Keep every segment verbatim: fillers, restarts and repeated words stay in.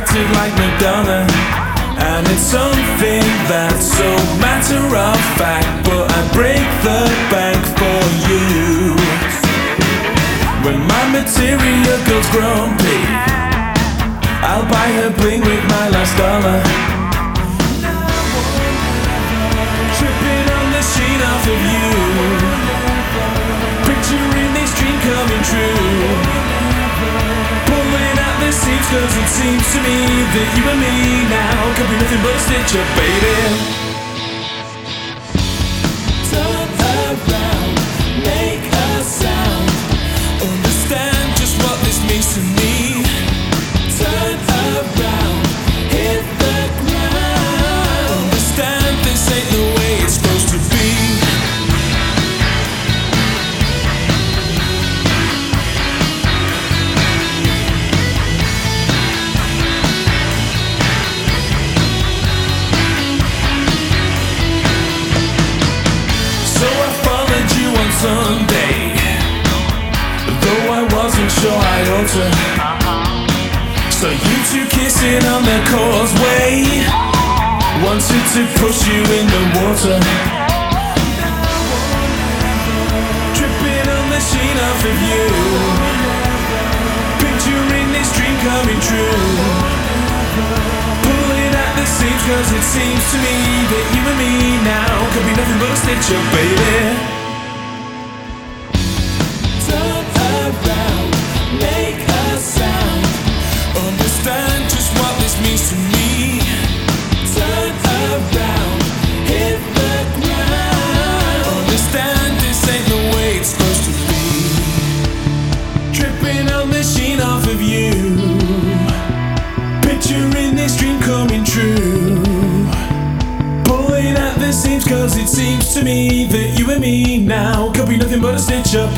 acted like Madonna, and it's something that's so matter of fact, but I break the bank for you. When my material goes grumpy, I'll buy her bling with my last dollar. Tripping on the sheen off of you, picturing this dream coming true. Pulling at the seams, cause it seems to me that you and me now could be nothing but a stitch up, baby. Turn around, make a sound, understand just what this means to me. Turn around, hit the ground, understand this ain't the way it's supposed to be. So I followed you on Sunday, though I wasn't sure I ought to. So you two kissing on the causeway, wanted to push you in the water. Tripping on the sheen off of you, picturing this dream coming true. Pulling at the seams, cause it seems to me that you and me now could be nothing but a stitch up, baby. Turn around, make a sound, understand just what this means to me. Turn around, hit the ground, understand this ain't the way it's supposed to be. Tripping on the sheen off of you, picturing this dream coming true. Pulling at the seams, cause it seems to me that you and me now could be nothing but a stitch up.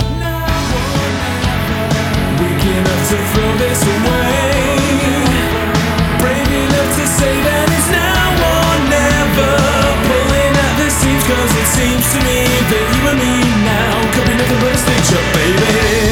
Weak enough to throw this away, brave enough to say that it's now or never. Pulling at the seams, cause it seems to me that you and me now could be nothing but a stitch up, baby.